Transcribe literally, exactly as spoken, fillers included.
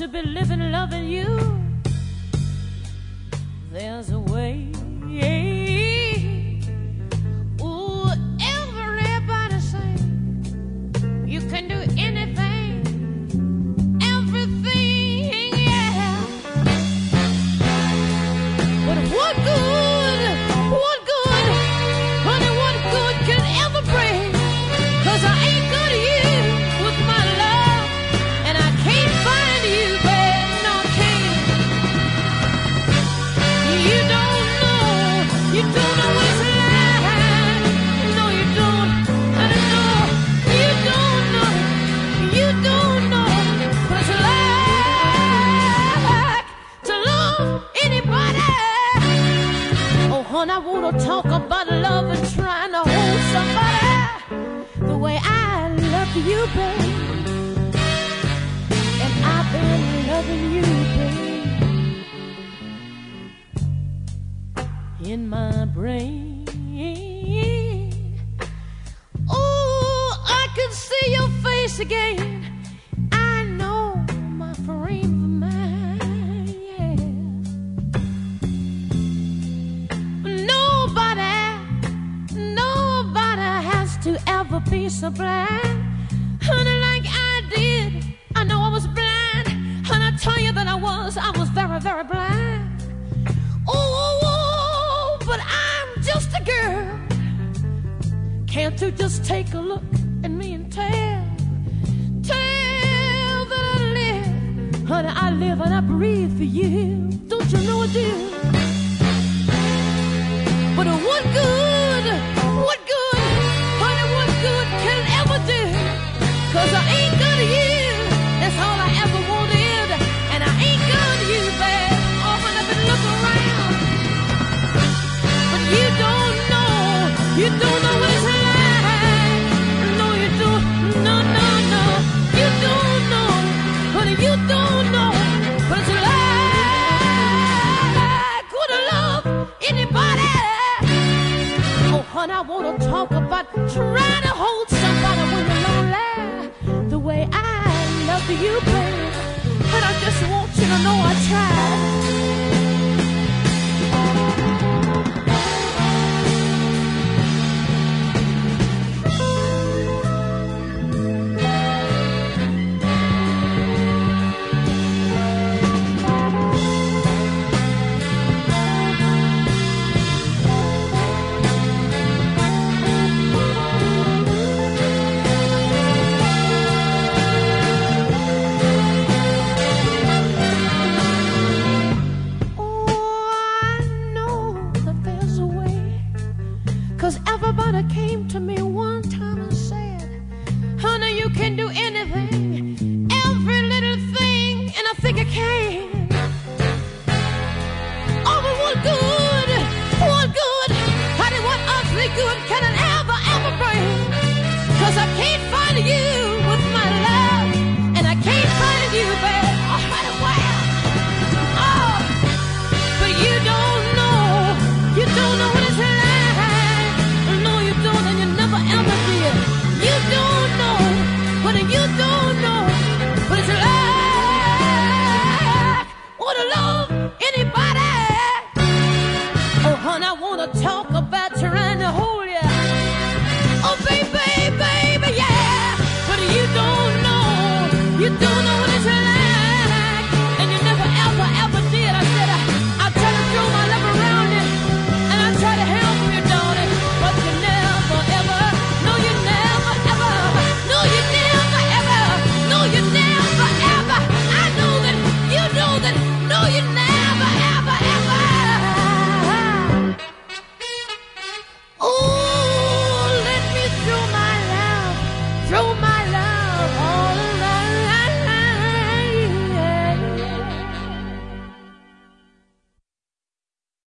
be living, loving you. There's a way. Ooh, everybody say you can do anything, everything, yeah. But what good, what good, honey, what good can ever bring? 'Cause I ain't good to you with my love, and I can't find you, babe, no, I can't. You don't know, you don't know what it's like. No, you don't, I don't know. You don't know, you don't know what it's like to love anybody. Oh, honey, I wanna talk about love and trying to hold somebody the way I love you, babe. And I've been loving you, babe. In my brain, oh, I can see your face again. I know my frame of mind, yeah. Nobody, nobody has to ever be so blind, honey, like I did. I know I was blind, and I tell you that I was, I was very, very blind. Oh, oh, oh, but I'm just a girl. Can't you just take a look at me and tell, tell that I live, honey, I live and I breathe for you. Don't you know I do? But what good, what good, honey, what good can ever do? 'Cause I ain't good to you, that's all I ever wanted. And I ain't good to you, babe, often I've been looking around. But you don't know, you don't know what it's like. No, you don't, no, no, no. You don't know, honey, you don't know what it's like. Would I love anybody? Oh, honey, I wanna talk about trying to hold somebody when you're lonely, the way I love you, babe. And I just want you to know I tried. Everybody came to me one time and said, honey, you can do anything, every little thing, and I think I can. Oh, but what good, what good, honey, what earthly good can it ever, ever bring? 'Cause I can't find you with my love, and I can't find you, babe. Oh, honey, wow. Oh, but you don't know, you don't know what it's like. Ever did. You don't know, but you don't know what it's like. Wanna love anybody? Oh, honey, I wanna talk